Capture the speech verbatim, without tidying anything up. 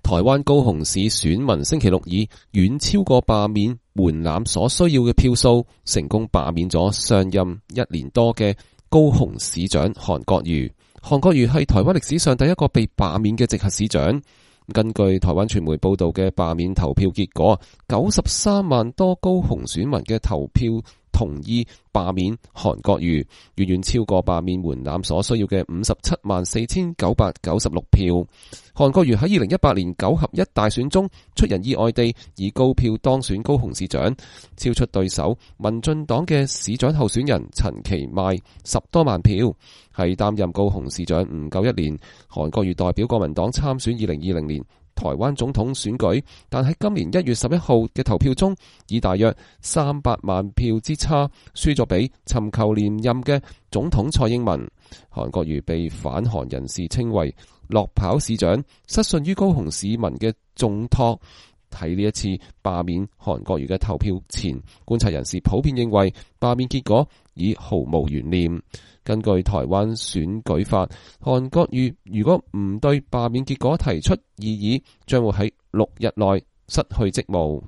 台灣高雄市選民星期六以遠超過罷免門檻所需要嘅票數，成功罷免咗上任一年多嘅高雄市長韓國瑜。韓國瑜係台灣歷史上第一個被罷免嘅直轄市長。根據台灣傳媒報道嘅罷免投票結果，九十三萬多高雄選民嘅投票同意罷免韓國瑜，遠遠超過罷免門檻所需要嘅五十七萬四千九百九十六票。韓國瑜喺二零一八年九合一大選中出人意外地以高票當選高雄市長，超出對手民進黨嘅市長候選人陳其邁十多萬票。喺擔任高雄市長唔夠一年，韓國瑜代表國民黨參選二零二零年台灣總統選舉，但喺今年一月十一號嘅投票中，以大約三百萬票之差輸咗俾尋求連任嘅總統蔡英文。韓國瑜被反韓人士稱為落跑市長，失信於高雄市民嘅重託。喺呢一次罷免韓國瑜嘅投票前，觀察人士普遍認為罷免結果已毫無懸念。根據台灣選舉法，韓國瑜如果唔對罷免結果提出異議，將會喺六日內失去職務。